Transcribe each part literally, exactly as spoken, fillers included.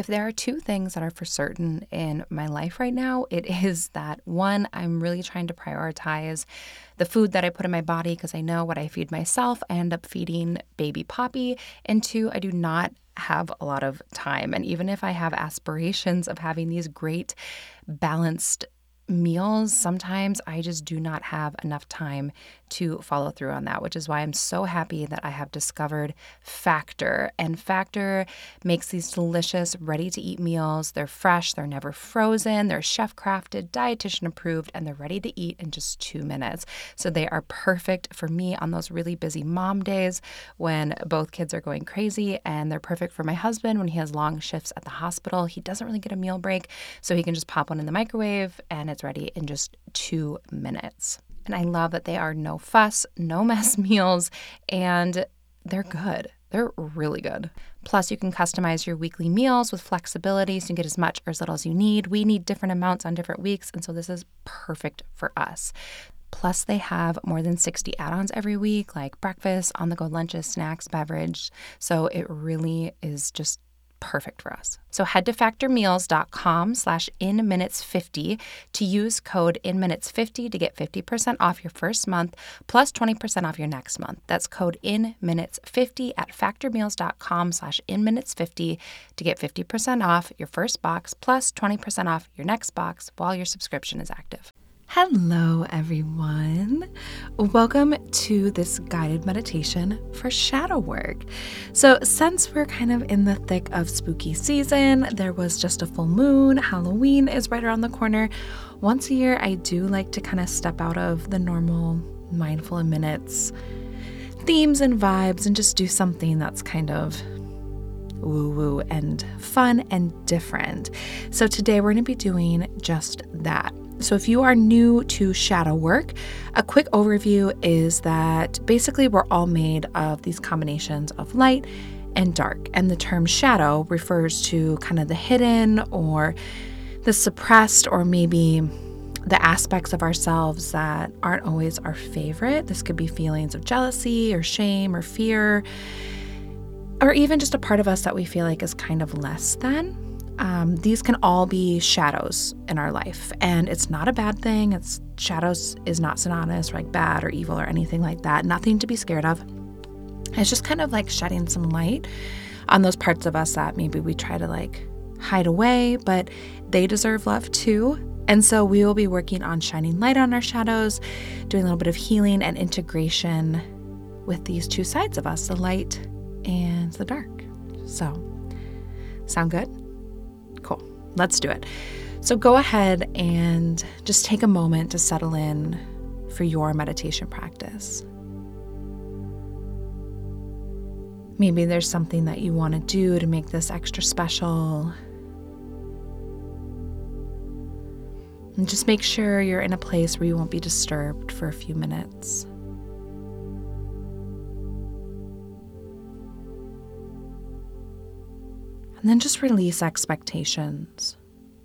If there are two things that are for certain in my life right now, it is that one, I'm really trying to prioritize the food that I put in my body because I know what I feed myself, I end up feeding baby Poppy. And two, I do not have a lot of time. And even if I have aspirations of having these great balanced meals, sometimes I just do not have enough time to follow through on that, which is why I'm so happy that I have discovered Factor. And Factor makes these delicious, ready-to-eat meals. They're fresh, they're never frozen, they're chef-crafted, dietitian approved, and they're ready to eat in just two minutes. So they are perfect for me on those really busy mom days when both kids are going crazy, and they're perfect for my husband when he has long shifts at the hospital. He doesn't really get a meal break, so he can just pop one in the microwave and it's ready in just two minutes. And I love that they are no fuss, no mess meals, and they're good. They're really good. Plus, you can customize your weekly meals with flexibility so you can get as much or as little as you need. We need different amounts on different weeks, and so this is perfect for us. Plus, they have more than sixty add-ons every week, like breakfast, on-the-go lunches, snacks, beverage. So it really is just perfect for us. So head to factormeals.com slash in minutes 50 to use code in minutes 50 to get fifty percent off your first month plus twenty percent off your next month. That's code in minutes 50 at factormeals.com slash in minutes 50 to get fifty percent off your first box plus twenty percent off your next box while your subscription is active. Hello, everyone. Welcome to this guided meditation for shadow work. So since we're kind of in the thick of spooky season, there was just a full moon, Halloween is right around the corner. Once a year, I do like to kind of step out of the normal mindful in minutes themes and vibes and just do something that's kind of woo-woo and fun and different. So today we're going to be doing just that. So if you are new to shadow work, a quick overview is that basically we're all made of these combinations of light and dark. And the term shadow refers to kind of the hidden or the suppressed or maybe the aspects of ourselves that aren't always our favorite. This could be feelings of jealousy or shame or fear, or even just a part of us that we feel like is kind of less than. Um, these can all be shadows in our life, and it's not a bad thing. It's shadows is not synonymous like bad or evil or anything like that. Nothing to be scared of. It's just kind of like shedding some light on those parts of us that maybe we try to like hide away, but they deserve love too. And so we will be working on shining light on our shadows, doing a little bit of healing and integration with these two sides of us, the light and the dark. So, sound good? Cool. Let's do it. So go ahead and just take a moment to settle in for your meditation practice. Maybe there's something that you want to do to make this extra special. And just make sure you're in a place where you won't be disturbed for a few minutes. And then just release expectations.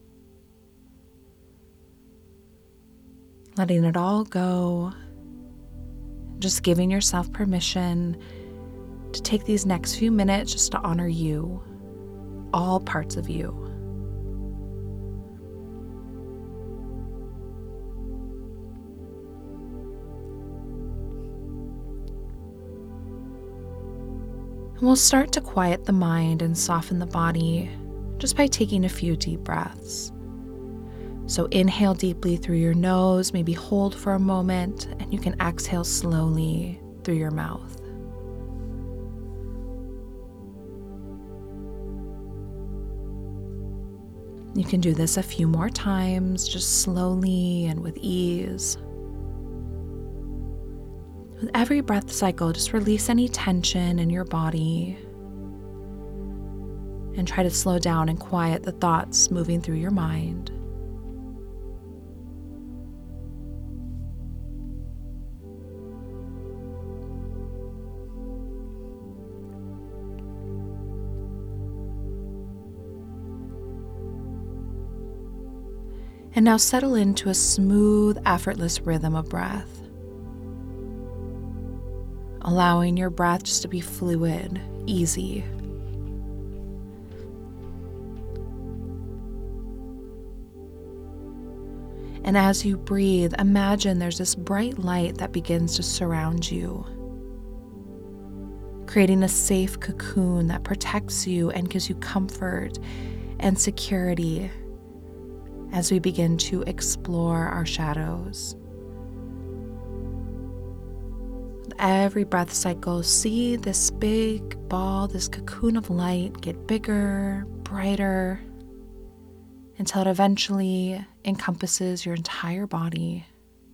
Letting it all go. Just giving yourself permission to take these next few minutes just to honor you, all parts of you. And we'll start to quiet the mind and soften the body just by taking a few deep breaths. So inhale deeply through your nose, maybe hold for a moment, and you can exhale slowly through your mouth. You can do this a few more times, just slowly and with ease. With every breath cycle, just release any tension in your body and try to slow down and quiet the thoughts moving through your mind. And now settle into a smooth, effortless rhythm of breath. Allowing your breath just to be fluid, easy. And as you breathe, imagine there's this bright light that begins to surround you, creating a safe cocoon that protects you and gives you comfort and security as we begin to explore our shadows. With every breath cycle, see this big ball, this cocoon of light get bigger, brighter, until it eventually encompasses your entire body.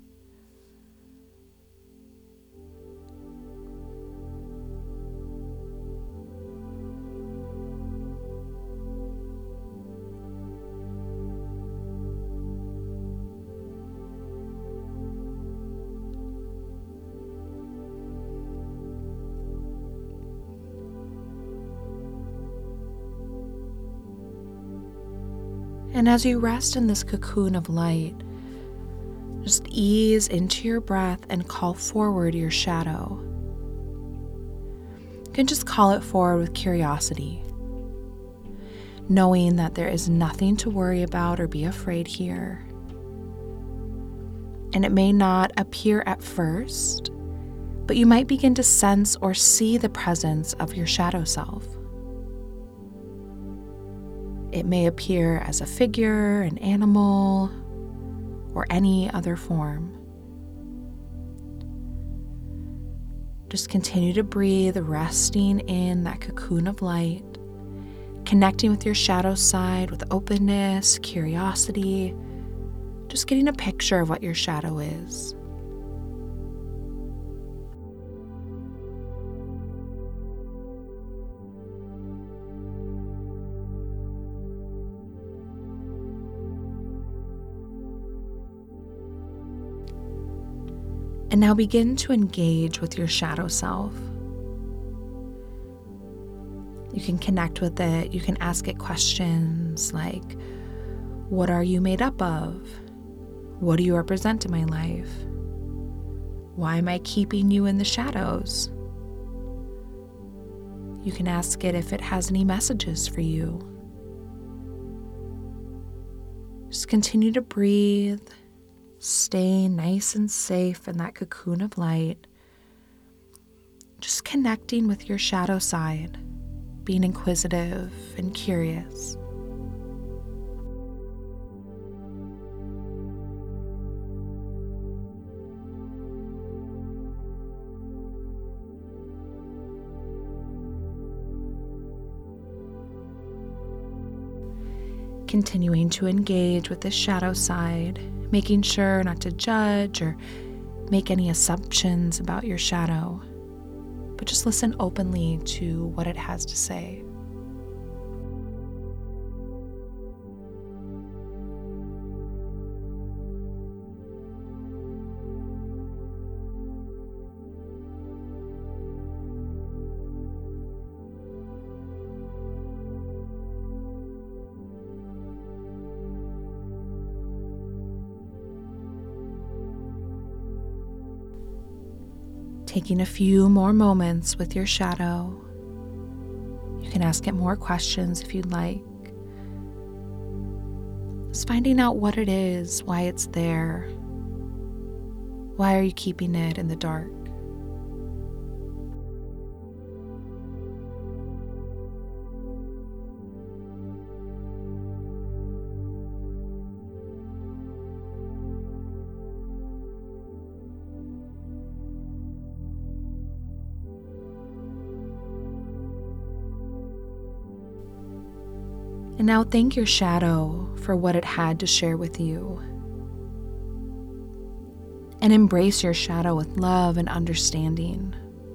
And as you rest in this cocoon of light, just ease into your breath and call forward your shadow. You can just call it forward with curiosity, knowing that there is nothing to worry about or be afraid here. And it may not appear at first, but you might begin to sense or see the presence of your shadow self. It may appear as a figure, an animal, or any other form. Just continue to breathe, resting in that cocoon of light, connecting with your shadow side with openness, curiosity, just getting a picture of what your shadow is. And now begin to engage with your shadow self. You can connect with it. You can ask it questions like, what are you made up of? What do you represent in my life? Why am I keeping you in the shadows? You can ask it if it has any messages for you. Just continue to breathe. Stay nice and safe in that cocoon of light. Just connecting with your shadow side, being inquisitive and curious. Continuing to engage with the shadow side, making sure not to judge or make any assumptions about your shadow, but just listen openly to what it has to say. Taking a few more moments with your shadow. You can ask it more questions if you'd like. Just finding out what it is, why it's there. Why are you keeping it in the dark? And now thank your shadow for what it had to share with you. And embrace your shadow with love and understanding.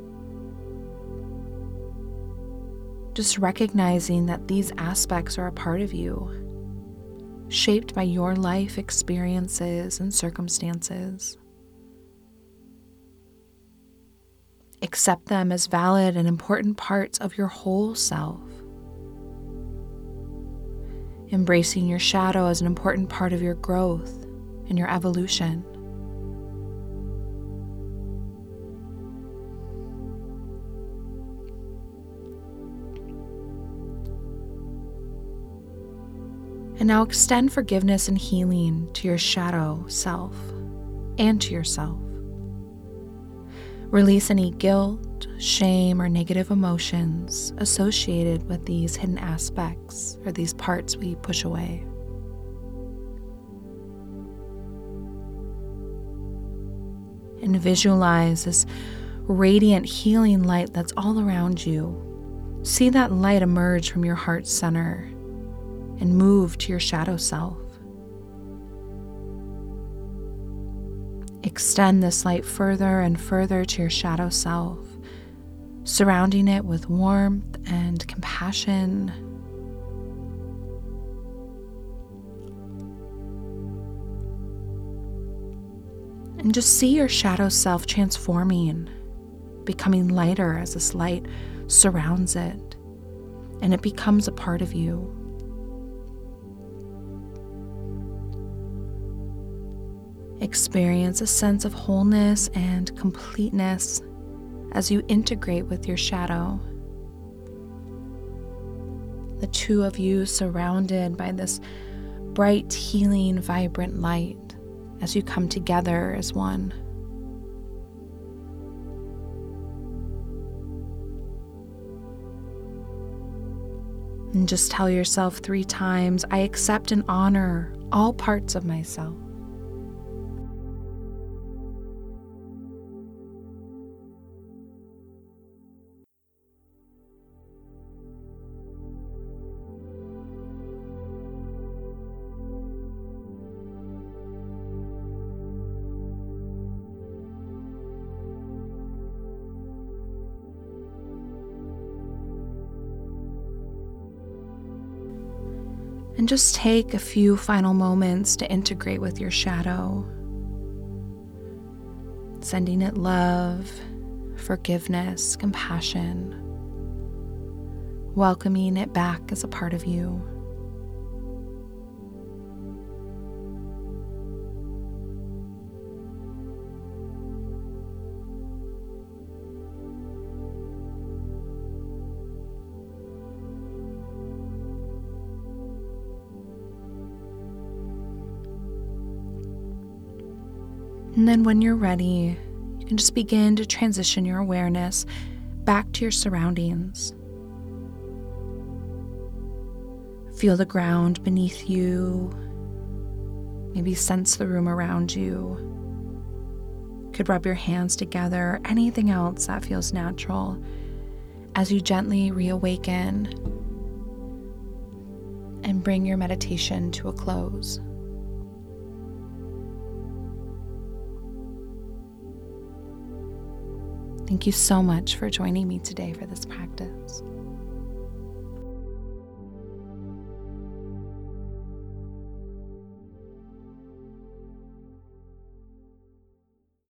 Just recognizing that these aspects are a part of you, shaped by your life experiences and circumstances. Accept them as valid and important parts of your whole self. Embracing your shadow as an important part of your growth and your evolution. And now extend forgiveness and healing to your shadow self and to yourself. Release any guilt, shame, or negative emotions associated with these hidden aspects or these parts we push away. And visualize this radiant healing light that's all around you. See that light emerge from your heart center and move to your shadow self. Extend this light further and further to your shadow self, surrounding it with warmth and compassion. And just see your shadow self transforming, becoming lighter as this light surrounds it, and it becomes a part of you. Experience a sense of wholeness and completeness as you integrate with your shadow. The two of you surrounded by this bright, healing, vibrant light as you come together as one. And just tell yourself three times, I accept and honor all parts of myself. And just take a few final moments to integrate with your shadow, sending it love, forgiveness, compassion, welcoming it back as a part of you. And then when you're ready, you can just begin to transition your awareness back to your surroundings. Feel the ground beneath you. Maybe sense the room around you. Could rub your hands together, anything else that feels natural as you gently reawaken and bring your meditation to a close. Thank you so much for joining me today for this practice.